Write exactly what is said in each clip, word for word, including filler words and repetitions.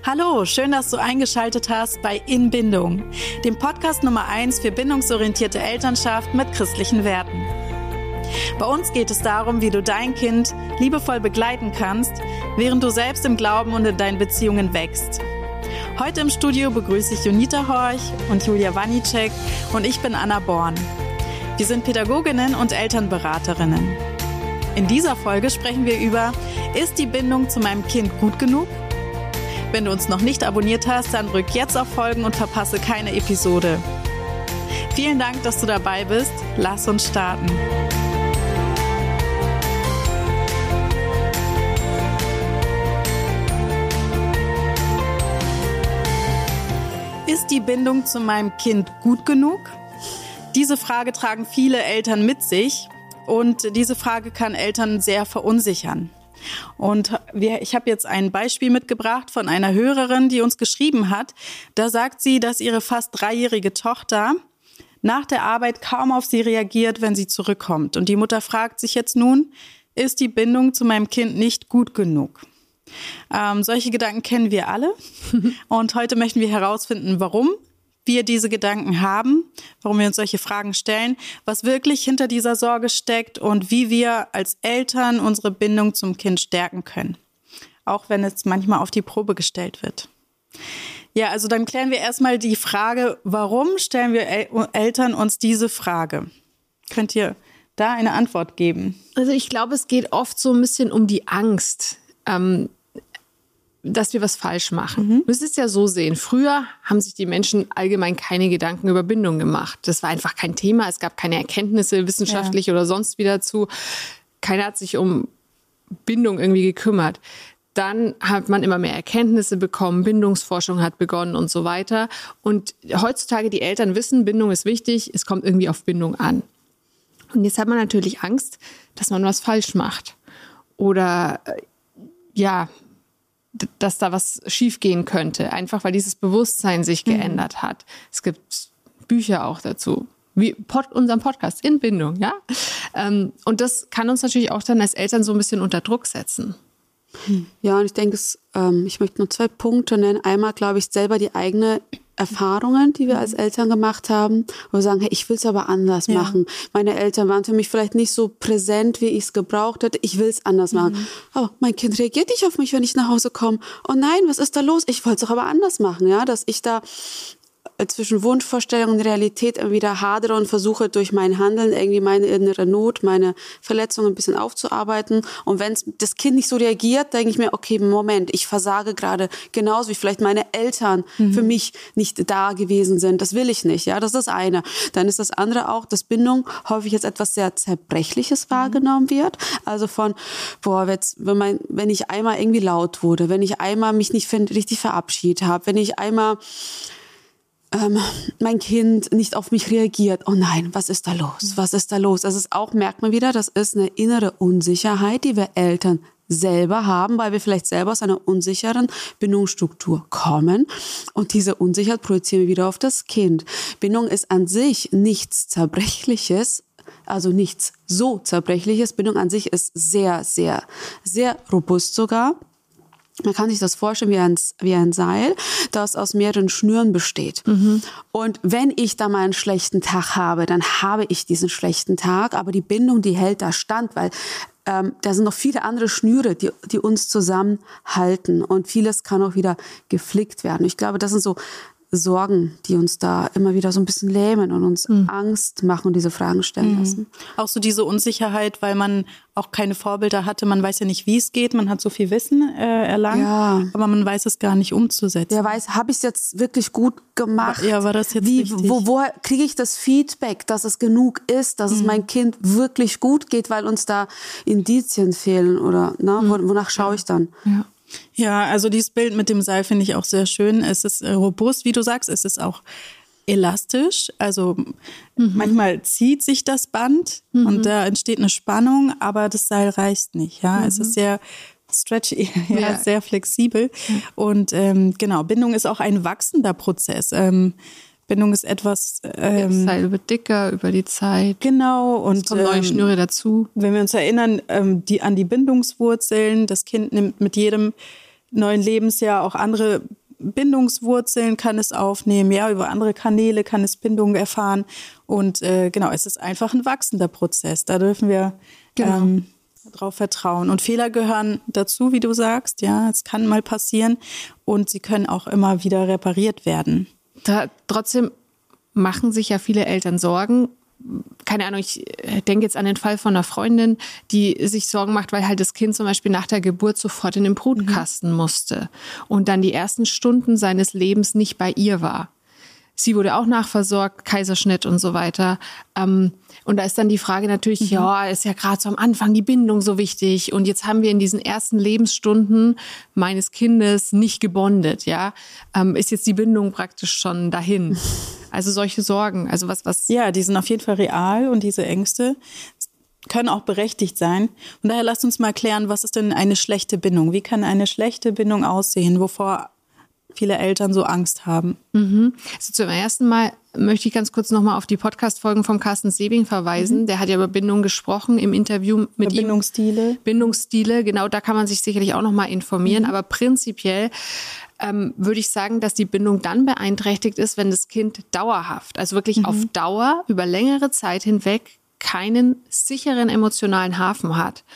Hallo, schön, dass du eingeschaltet hast bei In Bindung, dem Podcast Nummer eins für bindungsorientierte Elternschaft mit christlichen Werten. Bei uns geht es darum, wie du dein Kind liebevoll begleiten kannst, während du selbst im Glauben und in deinen Beziehungen wächst. Heute im Studio begrüße ich Jonita Horch und Julia Wanicek und ich bin Anna Born. Wir sind Pädagoginnen und Elternberaterinnen. In dieser Folge sprechen wir über: Ist die Bindung zu meinem Kind gut genug? Wenn du uns noch nicht abonniert hast, dann drück jetzt auf Folgen und verpasse keine Episode. Vielen Dank, dass du dabei bist. Lass uns starten. Ist die Bindung zu meinem Kind gut genug? Diese Frage tragen viele Eltern mit sich und diese Frage kann Eltern sehr verunsichern. Und wir, ich habe jetzt ein Beispiel mitgebracht von einer Hörerin, die uns geschrieben hat. Da sagt sie, dass ihre fast dreijährige Tochter nach der Arbeit kaum auf sie reagiert, wenn sie zurückkommt. Und die Mutter fragt sich jetzt nun, ist die Bindung zu meinem Kind nicht gut genug? Ähm, solche Gedanken kennen wir alle. Und heute möchten wir herausfinden, warum wir diese Gedanken haben, warum wir uns solche Fragen stellen, was wirklich hinter dieser Sorge steckt und wie wir als Eltern unsere Bindung zum Kind stärken können, auch wenn es manchmal auf die Probe gestellt wird. Ja, also dann klären wir erstmal die Frage, warum stellen wir El- Eltern uns diese Frage? Könnt ihr da eine Antwort geben? Also ich glaube, es geht oft so ein bisschen um die Angst, ähm, dass wir was falsch machen. Mhm. Du musst es ja so sehen. Früher haben sich die Menschen allgemein keine Gedanken über Bindung gemacht. Das war einfach kein Thema. Es gab keine Erkenntnisse, wissenschaftlich ja. oder sonst wie dazu. Keiner hat sich um Bindung irgendwie gekümmert. Dann hat man immer mehr Erkenntnisse bekommen, Bindungsforschung hat begonnen und so weiter. Und heutzutage die Eltern wissen, Bindung ist wichtig, es kommt irgendwie auf Bindung an. Und jetzt hat man natürlich Angst, dass man was falsch macht. Oder ja, dass da was schiefgehen könnte, einfach weil dieses Bewusstsein sich geändert mhm. hat. Es gibt Bücher auch dazu, wie Pod, unserem Podcast In Bindung, ja. Ähm, und das kann uns natürlich auch dann als Eltern so ein bisschen unter Druck setzen. Ja, und ich denke, es, ähm, ich möchte nur zwei Punkte nennen. Einmal, glaube ich, selber die eigene Erfahrungen, die wir als Eltern gemacht haben, wo wir sagen, hey, ich will es aber anders ja. machen. Meine Eltern waren für mich vielleicht nicht so präsent, wie ich es gebraucht hätte. Ich will es anders mhm. machen. Aber mein Kind reagiert nicht auf mich, wenn ich nach Hause komme. Oh nein, was ist da los? Ich wollte es doch aber anders machen, ja, dass ich da zwischen Wunschvorstellung und Realität immer wieder hadere und versuche durch mein Handeln irgendwie meine innere Not, meine Verletzungen ein bisschen aufzuarbeiten. Und wenn das Kind nicht so reagiert, denke ich mir, okay, Moment, ich versage gerade genauso wie vielleicht meine Eltern mhm. für mich nicht da gewesen sind. Das will ich nicht, ja, das ist das eine. Dann ist das andere auch, dass Bindung häufig jetzt etwas sehr Zerbrechliches mhm. wahrgenommen wird. Also von, boah, jetzt, wenn, mein, wenn ich einmal irgendwie laut wurde, wenn ich einmal mich nicht richtig verabschiedet habe, wenn ich einmal Ähm, mein Kind nicht auf mich reagiert. Oh nein, was ist da los? Was ist da los? Das ist auch, merkt man wieder, das ist eine innere Unsicherheit, die wir Eltern selber haben, weil wir vielleicht selber aus einer unsicheren Bindungsstruktur kommen. Und diese Unsicherheit projizieren wir wieder auf das Kind. Bindung ist an sich nichts Zerbrechliches, also nichts so Zerbrechliches. Bindung an sich ist sehr, sehr, sehr robust sogar. Man kann sich das vorstellen wie ein, wie ein Seil, das aus mehreren Schnüren besteht. Mhm. Und wenn ich da mal einen schlechten Tag habe, dann habe ich diesen schlechten Tag. Aber die Bindung, die hält da stand, weil ähm, da sind noch viele andere Schnüre, die, die uns zusammenhalten. Und vieles kann auch wieder geflickt werden. Ich glaube, das sind so Sorgen, die uns da immer wieder so ein bisschen lähmen und uns mhm. Angst machen und diese Fragen stellen mhm. lassen. Auch so diese Unsicherheit, weil man auch keine Vorbilder hatte. Man weiß ja nicht, wie es geht. Man hat so viel Wissen äh, erlangt, ja. aber man weiß es gar nicht umzusetzen. Wer weiß, habe ich es jetzt wirklich gut gemacht? Ja, war das jetzt wie, richtig? Wo, woher kriege ich das Feedback, dass es genug ist, dass mhm. es meinem Kind wirklich gut geht, weil uns da Indizien fehlen oder ne? mhm. wonach schaue ich dann? Ja. Ja, also dieses Bild mit dem Seil finde ich auch sehr schön. Es ist robust, wie du sagst. Es ist auch elastisch. Also mhm. manchmal zieht sich das Band mhm. und da entsteht eine Spannung, aber das Seil reißt nicht. Ja, mhm. es ist sehr stretchy, ja, ja. sehr flexibel. Mhm. Und ähm, genau, Bindung ist auch ein wachsender Prozess. Ähm, Bindung ist etwas... Ähm, das Seil wird dicker über die Zeit. Genau. Und es kommen neue ähm, Schnüre dazu. Wenn wir uns erinnern, ähm, die, an die Bindungswurzeln, das Kind nimmt mit jedem neuen Lebensjahr auch andere Bindungswurzeln kann es aufnehmen, ja, über andere Kanäle kann es Bindungen erfahren und äh, genau, es ist einfach ein wachsender Prozess, da dürfen wir genau. ähm, drauf vertrauen und Fehler gehören dazu, wie du sagst, ja, es kann mal passieren und sie können auch immer wieder repariert werden. Da, trotzdem machen sich ja viele Eltern Sorgen. Keine Ahnung, ich denke jetzt an den Fall von einer Freundin, die sich Sorgen macht, weil halt das Kind zum Beispiel nach der Geburt sofort in den Brutkasten mhm. musste und dann die ersten Stunden seines Lebens nicht bei ihr war. Sie wurde auch nachversorgt, Kaiserschnitt und so weiter. Und da ist dann die Frage natürlich, mhm. ja, ist ja gerade so am Anfang die Bindung so wichtig und jetzt haben wir in diesen ersten Lebensstunden meines Kindes nicht gebondet, ja. Ist jetzt die Bindung praktisch schon dahin? Also solche Sorgen, also was, was. Ja, die sind auf jeden Fall real und diese Ängste können auch berechtigt sein. Und daher lasst uns mal klären, was ist denn eine schlechte Bindung? Wie kann eine schlechte Bindung aussehen, wovor viele Eltern so Angst haben? Mhm. Also zum ersten Mal möchte ich ganz kurz nochmal auf die Podcast-Folgen von Carsten Sebing verweisen. Mhm. Der hat ja über Bindung gesprochen im Interview mit ihm. Bindungsstile. Bindungsstile, genau, da kann man sich sicherlich auch nochmal informieren. Mhm. Aber prinzipiell ähm, würde ich sagen, dass die Bindung dann beeinträchtigt ist, wenn das Kind dauerhaft, also wirklich mhm. auf Dauer, über längere Zeit hinweg keinen sicheren emotionalen Hafen hat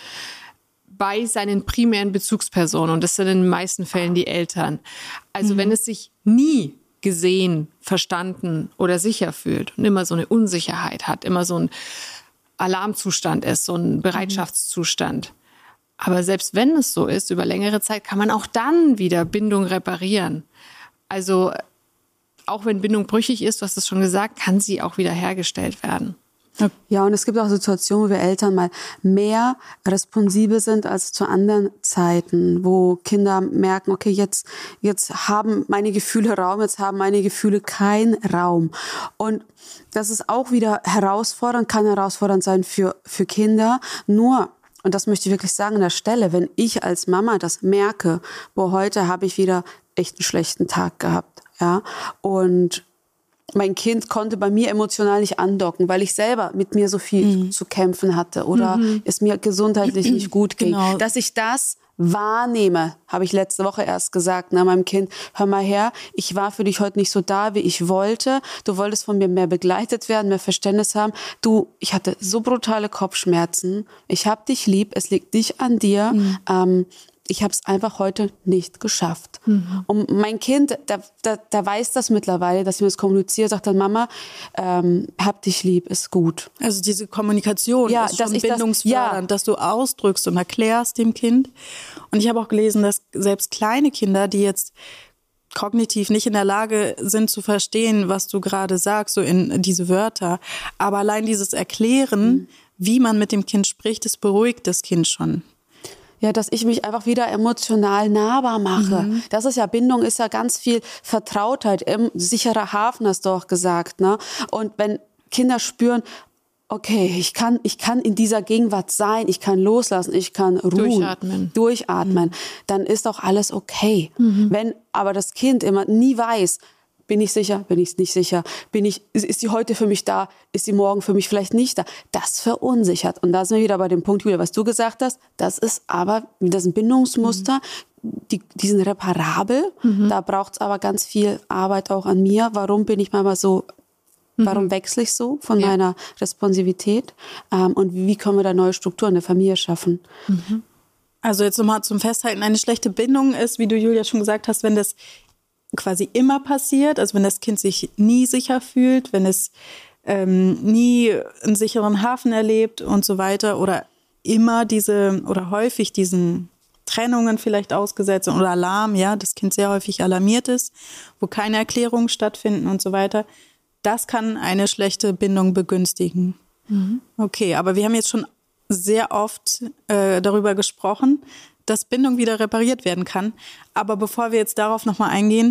bei seinen primären Bezugspersonen. Und das sind in den meisten Fällen die Eltern. Also mhm. wenn es sich nie gesehen, verstanden oder sicher fühlt und immer so eine Unsicherheit hat, immer so ein Alarmzustand ist, so ein Bereitschaftszustand. Aber selbst wenn es so ist, über längere Zeit kann man auch dann wieder Bindung reparieren. Also auch wenn Bindung brüchig ist, du hast es schon gesagt, kann sie auch wieder hergestellt werden. Ja, und es gibt auch Situationen, wo wir Eltern mal mehr responsibel sind als zu anderen Zeiten, wo Kinder merken, okay, jetzt, jetzt haben meine Gefühle Raum, jetzt haben meine Gefühle keinen Raum. Und das ist auch wieder herausfordernd, kann herausfordernd sein für, für Kinder. Nur, und das möchte ich wirklich sagen an der Stelle, wenn ich als Mama das merke, boah, heute habe ich wieder echt einen schlechten Tag gehabt, ja, und mein Kind konnte bei mir emotional nicht andocken, weil ich selber mit mir so viel mhm. zu kämpfen hatte oder mhm. es mir gesundheitlich nicht gut ging. Genau. Dass ich das wahrnehme, habe ich letzte Woche erst gesagt, na, meinem Kind, hör mal her, ich war für dich heute nicht so da, wie ich wollte. Du wolltest von mir mehr begleitet werden, mehr Verständnis haben. Du, ich hatte so brutale Kopfschmerzen. Ich hab dich lieb, es liegt dich an dir. Mhm. Ähm, Ich habe es einfach heute nicht geschafft. Mhm. Und mein Kind, da, da, da weiß das mittlerweile, dass ich mir das kommuniziere, sagt dann, Mama, ähm, hab dich lieb, ist gut. Also diese Kommunikation ja, ist schon bindungsfördernd, das, ja. dass du ausdrückst und erklärst dem Kind. Und ich habe auch gelesen, dass selbst kleine Kinder, die jetzt kognitiv nicht in der Lage sind zu verstehen, was du gerade sagst, so in diese Wörter, aber allein dieses Erklären, mhm. wie man mit dem Kind spricht, das beruhigt das Kind schon. Ja, dass ich mich einfach wieder emotional nahbar mache. Mhm. Das ist ja, Bindung ist ja ganz viel Vertrautheit, sicherer Hafen, hast du auch gesagt, ne? Und wenn Kinder spüren, okay, ich kann, ich kann in dieser Gegenwart sein, ich kann loslassen, ich kann ruhen, durchatmen, durchatmen, mhm. dann ist auch alles okay. Mhm. Wenn aber das Kind immer nie weiß, bin ich sicher, bin ich nicht sicher, bin ich, ist sie heute für mich da, ist sie morgen für mich vielleicht nicht da, das verunsichert. Und da sind wir wieder bei dem Punkt, Julia, was du gesagt hast, das ist aber, das ist ein Bindungsmuster, mhm. die, die sind reparabel, mhm. da braucht es aber ganz viel Arbeit auch an mir. Warum bin ich manchmal so, mhm. warum wechsle ich so von ja. meiner Responsivität? Ähm, und wie können wir da neue Strukturen in der Familie schaffen? Mhm. Also jetzt nochmal zum Festhalten, eine schlechte Bindung ist, wie du, Julia, schon gesagt hast, wenn das quasi immer passiert, also wenn das Kind sich nie sicher fühlt, wenn es ähm, nie einen sicheren Hafen erlebt und so weiter oder immer diese oder häufig diesen Trennungen vielleicht ausgesetzt oder Alarm, ja, das Kind sehr häufig alarmiert ist, wo keine Erklärungen stattfinden und so weiter, das kann eine schlechte Bindung begünstigen. Mhm. Okay, aber wir haben jetzt schon sehr oft äh, darüber gesprochen, dass Bindung wieder repariert werden kann. Aber bevor wir jetzt darauf nochmal eingehen,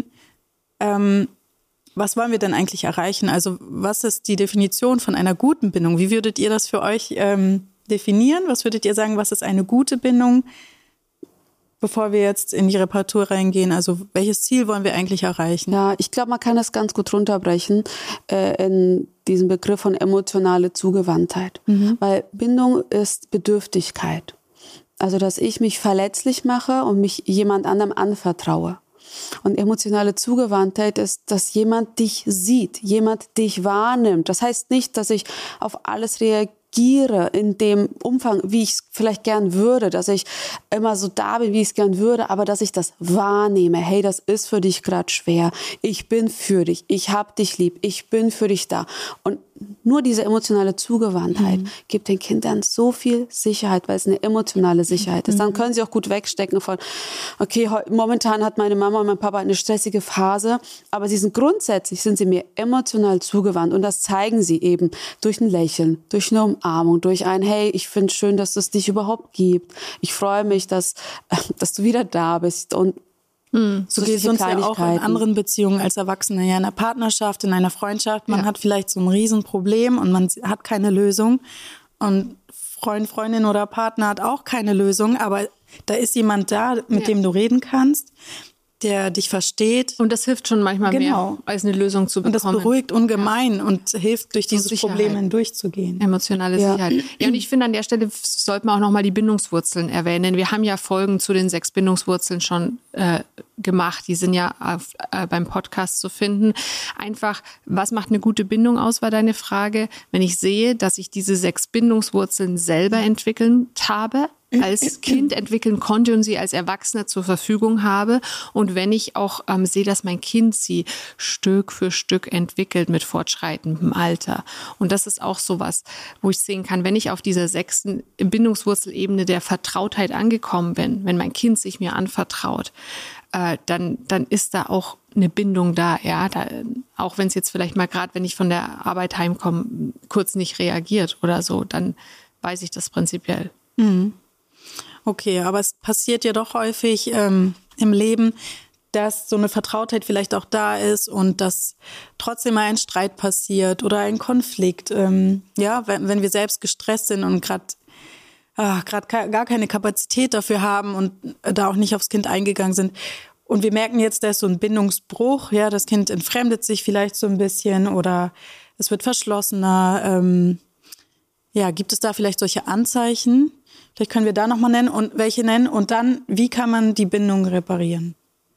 ähm, was wollen wir denn eigentlich erreichen? Also was ist die Definition von einer guten Bindung? Wie würdet ihr das für euch ähm, definieren? Was würdet ihr sagen, was ist eine gute Bindung? Bevor wir jetzt in die Reparatur reingehen, also welches Ziel wollen wir eigentlich erreichen? Ja, ich glaube, man kann das ganz gut runterbrechen äh, in diesen Begriff von emotionale Zugewandtheit. Mhm. Weil Bindung ist Bedürftigkeit. Also, dass ich mich verletzlich mache und mich jemand anderem anvertraue. Und emotionale Zugewandtheit ist, dass jemand dich sieht, jemand dich wahrnimmt. Das heißt nicht, dass ich auf alles reagiere in dem Umfang, wie ich es vielleicht gern würde, dass ich immer so da bin, wie ich es gern würde, aber dass ich das wahrnehme. Hey, das ist für dich gerade schwer. Ich bin für dich. Ich hab dich lieb. Ich bin für dich da. Und nur diese emotionale Zugewandtheit mhm. gibt den Kindern so viel Sicherheit, weil es eine emotionale Sicherheit ist. Mhm. Dann können sie auch gut wegstecken von, okay, momentan hat meine Mama und mein Papa eine stressige Phase, aber sie sind grundsätzlich, sind sie mir emotional zugewandt und das zeigen sie eben durch ein Lächeln, durch eine Umarmung, durch ein, hey, ich finde es schön, dass es dich überhaupt gibt. Ich freue mich, dass, dass du wieder da bist und Hm. So geht es uns ja auch in anderen Beziehungen als Erwachsene, ja in einer Partnerschaft, in einer Freundschaft. Man ja. hat vielleicht so ein Riesenproblem und man hat keine Lösung. Und Freund, Freundin oder Partner hat auch keine Lösung, aber da ist jemand da, mit ja. dem du reden kannst, der dich versteht. Und das hilft schon manchmal genau. mehr, als eine Lösung zu bekommen. Und das beruhigt ungemein ja. und hilft, durch dieses Sicherheit. Problem hindurchzugehen. Emotionale ja. Sicherheit. Ja, und ich finde, an der Stelle sollte man auch nochmal die Bindungswurzeln erwähnen. Wir haben ja Folgen zu den sechs Bindungswurzeln schon äh, gemacht. Die sind ja auf, äh, beim Podcast zu finden. Einfach, was macht eine gute Bindung aus, war deine Frage. Wenn ich sehe, dass ich diese sechs Bindungswurzeln selber entwickelt habe, als Kind entwickeln konnte und sie als Erwachsener zur Verfügung habe. Und wenn ich auch ähm, sehe, dass mein Kind sie Stück für Stück entwickelt mit fortschreitendem Alter. Und das ist auch sowas, wo ich sehen kann, wenn ich auf dieser sechsten Bindungswurzelebene der Vertrautheit angekommen bin, wenn mein Kind sich mir anvertraut, äh, dann, dann ist da auch eine Bindung da. Ja, da, auch wenn es jetzt vielleicht mal gerade, wenn ich von der Arbeit heimkomme, kurz nicht reagiert oder so, dann weiß ich das prinzipiell. Mhm. Okay, aber es passiert ja doch häufig ähm, im Leben, dass so eine Vertrautheit vielleicht auch da ist und dass trotzdem mal ein Streit passiert oder ein Konflikt. Ähm, ja, wenn, wenn wir selbst gestresst sind und gerade ah, gerade gar keine Kapazität dafür haben und da auch nicht aufs Kind eingegangen sind. Und wir merken jetzt, da ist so ein Bindungsbruch. Ja, das Kind entfremdet sich vielleicht so ein bisschen oder es wird verschlossener. Ähm, ja, gibt es da vielleicht solche Anzeichen? Vielleicht können wir da nochmal nennen und welche nennen und dann, wie kann man die Bindung reparieren?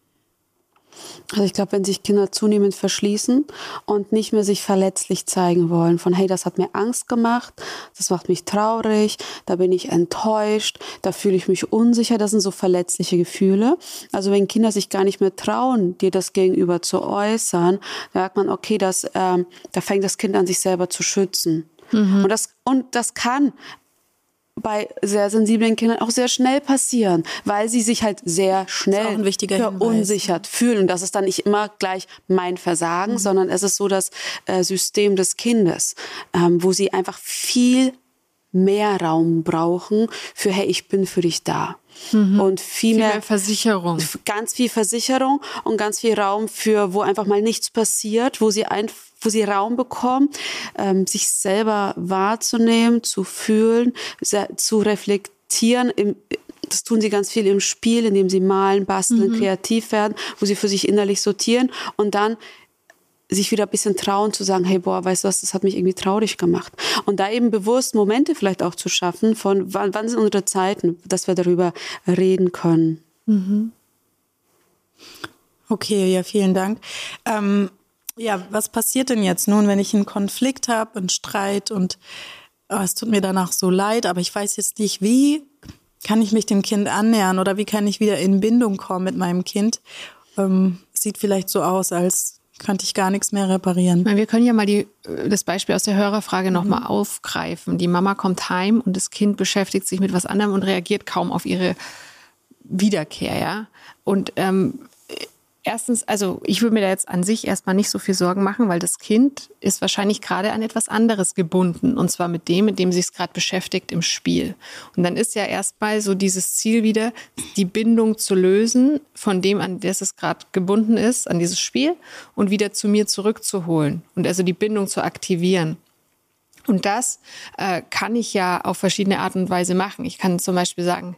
Also ich glaube, wenn sich Kinder zunehmend verschließen und nicht mehr sich verletzlich zeigen wollen, von hey, das hat mir Angst gemacht, das macht mich traurig, da bin ich enttäuscht, da fühle ich mich unsicher, das sind so verletzliche Gefühle. Also wenn Kinder sich gar nicht mehr trauen, dir das gegenüber zu äußern, da merkt man, okay, das, ähm, da fängt das Kind an, sich selber zu schützen. Mhm. Und das, und das kann bei sehr sensiblen Kindern auch sehr schnell passieren, weil sie sich halt sehr schnell verunsichert fühlen. Und das ist dann nicht immer gleich mein Versagen, mhm. sondern es ist so das äh, System des Kindes, ähm, wo sie einfach viel mehr Raum brauchen für, hey, ich bin für dich da. Mhm. Und viel, viel mehr, mehr Versicherung. Ganz viel Versicherung und ganz viel Raum für, wo einfach mal nichts passiert, wo sie einfach wo sie Raum bekommen, ähm, sich selber wahrzunehmen, zu fühlen, zu reflektieren. Im, das tun sie ganz viel im Spiel, indem sie malen, basteln, mhm. kreativ werden, wo sie für sich innerlich sortieren und dann sich wieder ein bisschen trauen zu sagen, hey, boah, weißt du was, das hat mich irgendwie traurig gemacht. Und da eben bewusst Momente vielleicht auch zu schaffen, von wann, wann sind unsere Zeiten, dass wir darüber reden können. Mhm. Okay, ja, vielen Dank. Ähm, Ja, was passiert denn jetzt nun, wenn ich einen Konflikt habe, einen Streit und oh, es tut mir danach so leid, aber ich weiß jetzt nicht, wie kann ich mich dem Kind annähern oder wie kann ich wieder in Bindung kommen mit meinem Kind? Ähm, sieht vielleicht so aus, als könnte ich gar nichts mehr reparieren. Wir können ja mal die, das Beispiel aus der Hörerfrage nochmal mhm. aufgreifen. Die Mama kommt heim und das Kind beschäftigt sich mit was anderem und reagiert kaum auf ihre Wiederkehr. Ja? Und ähm, Erstens, also ich würde mir da jetzt an sich erstmal nicht so viel Sorgen machen, weil das Kind ist wahrscheinlich gerade an etwas anderes gebunden. Und zwar mit dem, mit dem sich es gerade beschäftigt im Spiel. Und dann ist ja erstmal so dieses Ziel wieder, die Bindung zu lösen von dem, an das es gerade gebunden ist, an dieses Spiel und wieder zu mir zurückzuholen. Und also die Bindung zu aktivieren. Und das äh, kann ich ja auf verschiedene Art und Weise machen. Ich kann zum Beispiel sagen,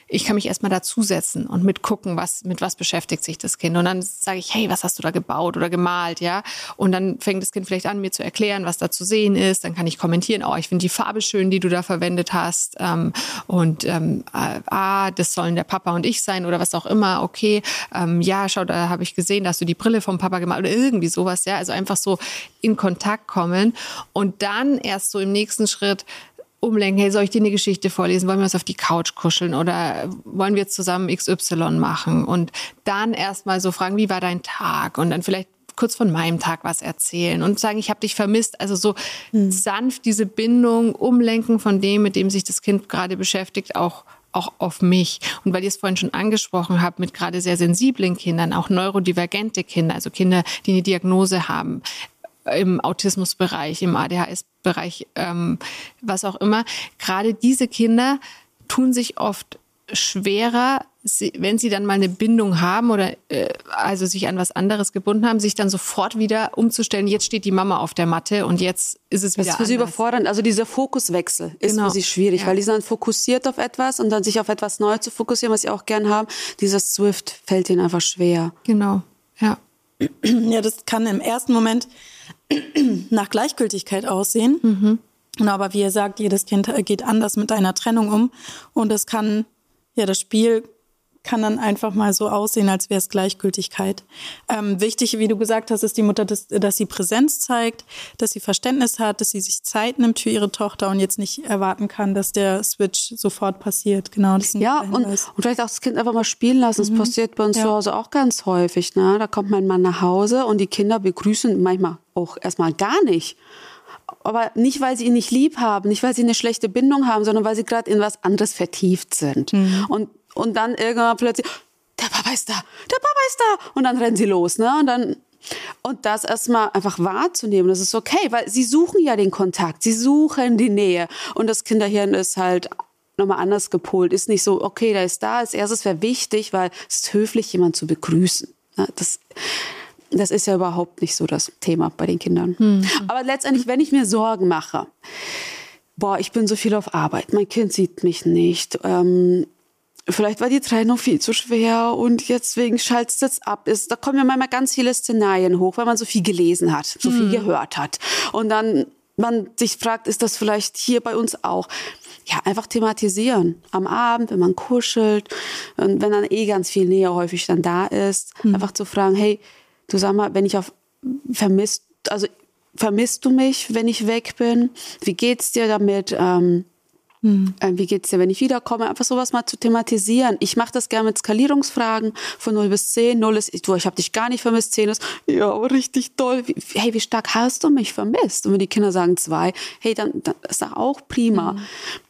ich kann mich erstmal dazusetzen und mitgucken, was, mit was beschäftigt sich das Kind. Und dann sage ich, hey, was hast du da gebaut oder gemalt, ja? Und dann fängt das Kind vielleicht an, mir zu erklären, was da zu sehen ist. Dann kann ich kommentieren, oh, ich finde die Farbe schön, die du da verwendet hast. Ähm, und ähm, äh, ah, das sollen der Papa und ich sein oder was auch immer. Okay, ähm, ja, schau, da habe ich gesehen, da hast du die Brille vom Papa gemalt oder irgendwie sowas, ja? Also einfach so in Kontakt kommen und dann erst so im nächsten Schritt umlenken, hey, soll ich dir eine Geschichte vorlesen? Wollen wir uns auf die Couch kuscheln oder wollen wir jetzt zusammen X Y machen? Und dann erstmal so fragen, wie war dein Tag? Und dann vielleicht kurz von meinem Tag was erzählen und sagen, ich habe dich vermisst. Also so hm. sanft diese Bindung umlenken von dem, mit dem sich das Kind gerade beschäftigt, auch auch auf mich. Und weil ihr es vorhin schon angesprochen habt, mit gerade sehr sensiblen Kindern, auch neurodivergente Kinder, also Kinder, die eine Diagnose haben, im Autismusbereich, im A D H S-Bereich, ähm, was auch immer. Gerade diese Kinder tun sich oft schwerer, wenn sie dann mal eine Bindung haben oder äh, also sich an was anderes gebunden haben, sich dann sofort wieder umzustellen. Jetzt steht die Mama auf der Matte und jetzt ist es wieder Das ist für anders. sie überfordernd. Also dieser Fokuswechsel ist Genau. für sie schwierig, Ja. weil die sind dann fokussiert auf etwas und dann sich auf etwas Neues zu fokussieren, was sie auch gern haben. Dieses Swift fällt ihnen einfach schwer. Genau, ja. Ja, das kann im ersten Moment nach Gleichgültigkeit aussehen. Mhm. Aber wie ihr sagt, jedes Kind geht anders mit einer Trennung um. Und es kann, ja, das Spiel kann dann einfach mal so aussehen, als wäre es Gleichgültigkeit. Ähm, wichtig, wie du gesagt hast, ist die Mutter, dass, dass sie Präsenz zeigt, dass sie Verständnis hat, dass sie sich Zeit nimmt für ihre Tochter und jetzt nicht erwarten kann, dass der Switch sofort passiert. Genau, das ist ein Ja, und, und vielleicht auch das Kind einfach mal spielen lassen. Das mhm. passiert bei uns ja. zu Hause auch ganz häufig. Ne? Da kommt mein Mann nach Hause und die Kinder begrüßen manchmal auch erstmal gar nicht. Aber nicht, weil sie ihn nicht lieb haben, nicht, weil sie eine schlechte Bindung haben, sondern weil sie gerade in was anderes vertieft sind. Mhm. Und Und dann irgendwann plötzlich, der Papa ist da, der Papa ist da. Und dann rennen sie los. Ne? Und, dann, und das erstmal einfach wahrzunehmen, das ist okay, weil sie suchen ja den Kontakt, sie suchen die Nähe. Und das Kinderhirn ist halt nochmal anders gepolt. Ist nicht so, okay, der ist da. Als erstes wäre wichtig, weil es ist höflich, jemanden zu begrüßen. Ne? Das, das ist ja überhaupt nicht so das Thema bei den Kindern. Mhm. Aber letztendlich, wenn ich mir Sorgen mache, boah, ich bin so viel auf Arbeit, mein Kind sieht mich nicht, ähm, vielleicht war die Trennung viel zu schwer und jetzt wegen schaltet es jetzt ab. Ist, da kommen ja manchmal ganz viele Szenarien hoch, weil man so viel gelesen hat, so viel mhm. gehört hat. Und dann man sich fragt, ist das vielleicht hier bei uns auch? Ja, einfach thematisieren. Am Abend, wenn man kuschelt, und wenn dann eh ganz viel Nähe häufig dann da ist, mhm. einfach zu fragen, hey, du sag mal, wenn ich auf vermisst, also vermisst du mich, wenn ich weg bin? Wie geht's dir damit? Ähm, Hm. Wie geht's dir, wenn ich wiederkomme? Einfach sowas mal zu thematisieren. Ich mache das gerne mit Skalierungsfragen von null bis zehn. null ist, du, ich habe dich gar nicht vermisst. zehn ist, ja, aber richtig toll. Wie, hey, wie stark hast du mich vermisst? Und wenn die Kinder sagen zwei, hey, dann, dann ist das auch prima. Hm.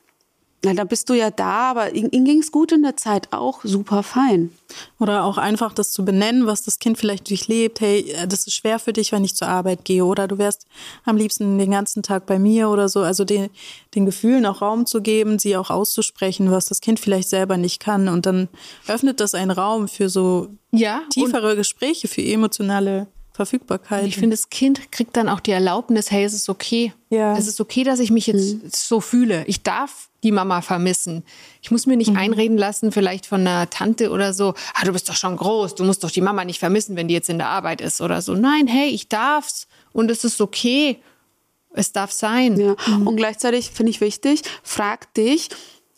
Na, dann bist du ja da, aber ihnen ging es gut in der Zeit, auch super fein. Oder auch einfach das zu benennen, was das Kind vielleicht durchlebt. Hey, das ist schwer für dich, wenn ich zur Arbeit gehe. Oder du wärst am liebsten den ganzen Tag bei mir oder so. Also den, den Gefühlen auch Raum zu geben, sie auch auszusprechen, was das Kind vielleicht selber nicht kann. Und dann öffnet das einen Raum für so ja, tiefere Gespräche, für emotionale Verfügbarkeit. Und ich finde, das Kind kriegt dann auch die Erlaubnis, hey, es ist okay. Ja. Es ist okay, dass ich mich jetzt mhm. so fühle. Ich darf die Mama vermissen. Ich muss mir nicht mhm. einreden lassen, vielleicht von einer Tante oder so, ah, du bist doch schon groß, du musst doch die Mama nicht vermissen, wenn die jetzt in der Arbeit ist oder so. Nein, hey, ich darf's und es ist okay. Es darf sein. Ja. Mhm. Und gleichzeitig finde ich wichtig, frag dich,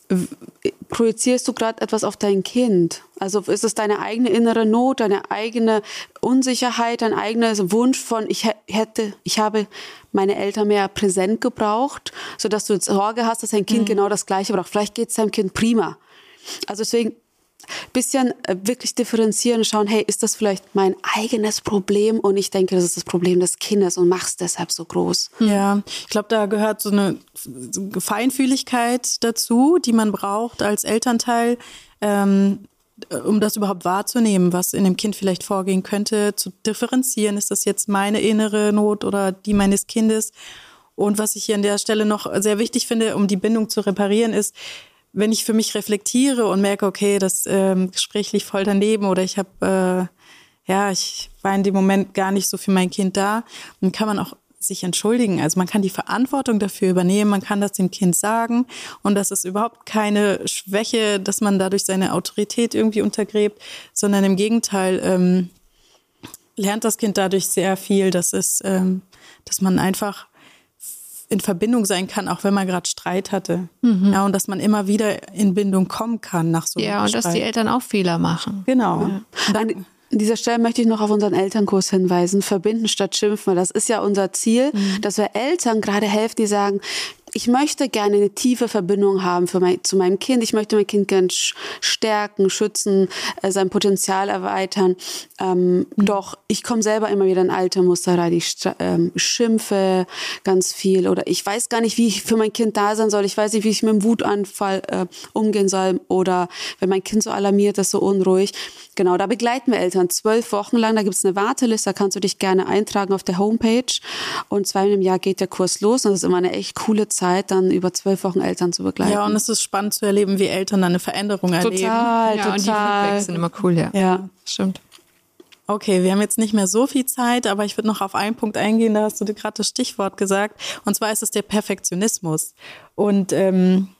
projizierst du gerade etwas auf dein Kind? Also ist es deine eigene innere Not, deine eigene Unsicherheit, dein eigener Wunsch von, ich hätte, ich habe meine Eltern mehr präsent gebraucht, sodass du jetzt Sorge hast, dass dein Kind mhm. genau das Gleiche braucht. Vielleicht geht es deinem Kind prima. Also deswegen ein bisschen wirklich differenzieren und schauen, hey, ist das vielleicht mein eigenes Problem? Und ich denke, das ist das Problem des Kindes und mach's deshalb so groß. Ja, ich glaube, da gehört so eine Feinfühligkeit dazu, die man braucht als Elternteil, ähm, um das überhaupt wahrzunehmen, was in dem Kind vielleicht vorgehen könnte, zu differenzieren. Ist das jetzt meine innere Not oder die meines Kindes? Und was ich hier an der Stelle noch sehr wichtig finde, um die Bindung zu reparieren, ist, wenn ich für mich reflektiere und merke, okay, das ähm, Gespräch lief voll daneben oder ich habe, äh, ja, ich war in dem Moment gar nicht so für mein Kind da, dann kann man auch sich entschuldigen. Also man kann die Verantwortung dafür übernehmen, man kann das dem Kind sagen und das ist überhaupt keine Schwäche, dass man dadurch seine Autorität irgendwie untergräbt, sondern im Gegenteil ähm, lernt das Kind dadurch sehr viel, dass es, ähm, dass man einfach in Verbindung sein kann, auch wenn man gerade Streit hatte. Mhm. Ja, und dass man immer wieder in Bindung kommen kann nach so einem Ja, und Streit. Dass die Eltern auch Fehler machen. Genau. Ja. An dieser Stelle möchte ich noch auf unseren Elternkurs hinweisen, verbinden statt schimpfen. Das ist ja unser Ziel, mhm. dass wir Eltern gerade helfen, die sagen, ich möchte gerne eine tiefe Verbindung haben für mein, zu meinem Kind. Ich möchte mein Kind gerne stärken, schützen, äh, sein Potenzial erweitern. Ähm, mhm. Doch ich komme selber immer wieder in alte Muster rein. Ich ähm, schimpfe ganz viel oder ich weiß gar nicht, wie ich für mein Kind da sein soll. Ich weiß nicht, wie ich mit dem Wutanfall äh, umgehen soll oder wenn mein Kind so alarmiert ist, so unruhig. Genau, da begleiten wir Eltern zwölf Wochen lang. Da gibt es eine Warteliste, da kannst du dich gerne eintragen auf der Homepage. Und zweimal im Jahr geht der Kurs los. Und das ist immer eine echt coole Zeit, dann über zwölf Wochen Eltern zu begleiten. Ja, und es ist spannend zu erleben, wie Eltern dann eine Veränderung erleben. Total, ja, total. Und die Feedbacks sind immer cool, ja. Ja, stimmt. Okay, wir haben jetzt nicht mehr so viel Zeit, aber ich würde noch auf einen Punkt eingehen, da hast du dir gerade das Stichwort gesagt. Und zwar ist es der Perfektionismus. Und ähm,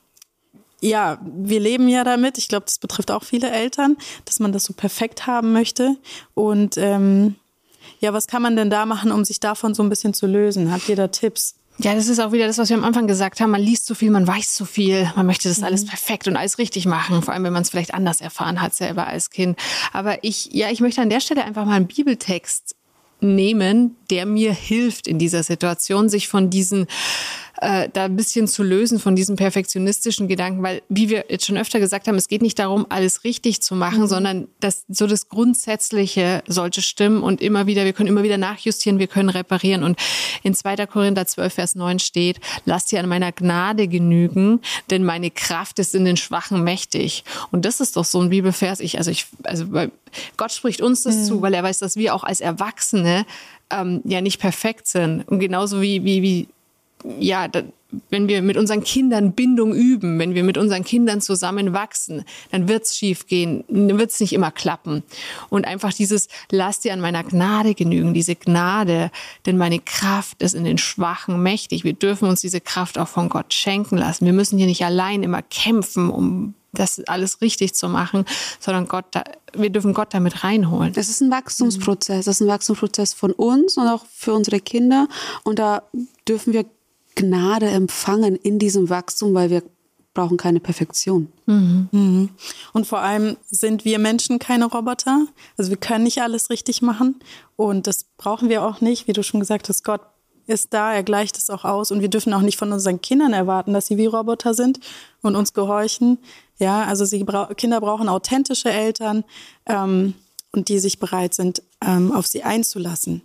ja, wir leben ja damit, ich glaube, das betrifft auch viele Eltern, dass man das so perfekt haben möchte. Und ähm, ja, was kann man denn da machen, um sich davon so ein bisschen zu lösen? Habt ihr da Tipps? Ja, das ist auch wieder das, was wir am Anfang gesagt haben. Man liest so viel, man weiß so viel, man möchte das alles perfekt und alles richtig machen, vor allem wenn man es vielleicht anders erfahren hat selber als Kind. Aber ich, ja, ich möchte an der Stelle einfach mal einen Bibeltext nehmen, der mir hilft in dieser Situation, sich von diesen äh, da ein bisschen zu lösen von diesem perfektionistischen Gedanken, weil, wie wir jetzt schon öfter gesagt haben, es geht nicht darum, alles richtig zu machen, mhm. sondern das, so das Grundsätzliche sollte stimmen und immer wieder, wir können immer wieder nachjustieren, wir können reparieren und in zweiter Korinther zwölf, Vers neun steht, lasst ihr an meiner Gnade genügen, denn meine Kraft ist in den Schwachen mächtig. Und das ist doch so ein Bibelvers, ich, also ich, also Gott spricht uns das mhm. zu, weil er weiß, dass wir auch als Erwachsene ähm, ja nicht perfekt sind und genauso wie, wie, wie ja, da, wenn wir mit unseren Kindern Bindung üben, wenn wir mit unseren Kindern zusammen wachsen, dann wird's schief gehen, wird's nicht immer klappen. Und einfach dieses, lass dir an meiner Gnade genügen, diese Gnade, denn meine Kraft ist in den Schwachen mächtig. Wir dürfen uns diese Kraft auch von Gott schenken lassen. Wir müssen hier nicht allein immer kämpfen, um das alles richtig zu machen, sondern Gott, wir dürfen Gott damit reinholen. Das ist ein Wachstumsprozess. Das ist ein Wachstumsprozess von uns und auch für unsere Kinder. Und da dürfen wir Gnade empfangen in diesem Wachstum, weil wir brauchen keine Perfektion. Mhm. Mhm. Und vor allem sind wir Menschen keine Roboter. Also wir können nicht alles richtig machen und das brauchen wir auch nicht. Wie du schon gesagt hast, Gott ist da, er gleicht es auch aus und wir dürfen auch nicht von unseren Kindern erwarten, dass sie wie Roboter sind und uns gehorchen. Ja, also sie bra- Kinder brauchen authentische Eltern ähm, und die sich bereit sind, ähm, auf sie einzulassen.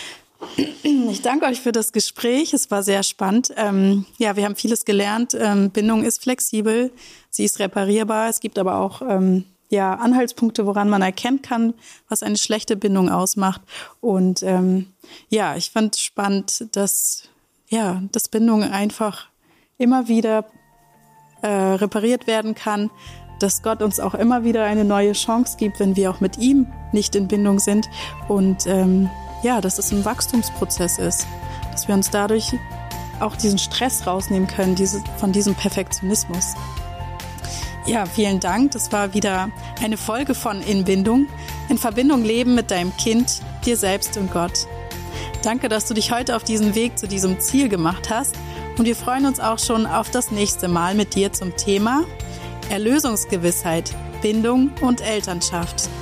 Ich danke euch für das Gespräch. Es war sehr spannend. Ähm, ja, wir haben vieles gelernt. Ähm, Bindung ist flexibel, sie ist reparierbar. Es gibt aber auch ähm, ja, Anhaltspunkte, woran man erkennen kann, was eine schlechte Bindung ausmacht. Und ähm, ja, ich fand spannend, dass, ja, dass Bindung einfach immer wieder äh, repariert werden kann, dass Gott uns auch immer wieder eine neue Chance gibt, wenn wir auch mit ihm nicht in Bindung sind. Und ähm, ja, dass es ein Wachstumsprozess ist, dass wir uns dadurch auch diesen Stress rausnehmen können, diese, von diesem Perfektionismus. Ja, vielen Dank. Das war wieder eine Folge von In Bindung. In Verbindung leben mit deinem Kind, dir selbst und Gott. Danke, dass du dich heute auf diesen Weg zu diesem Ziel gemacht hast. Und wir freuen uns auch schon auf das nächste Mal mit dir zum Thema Erlösungsgewissheit, Bindung und Elternschaft.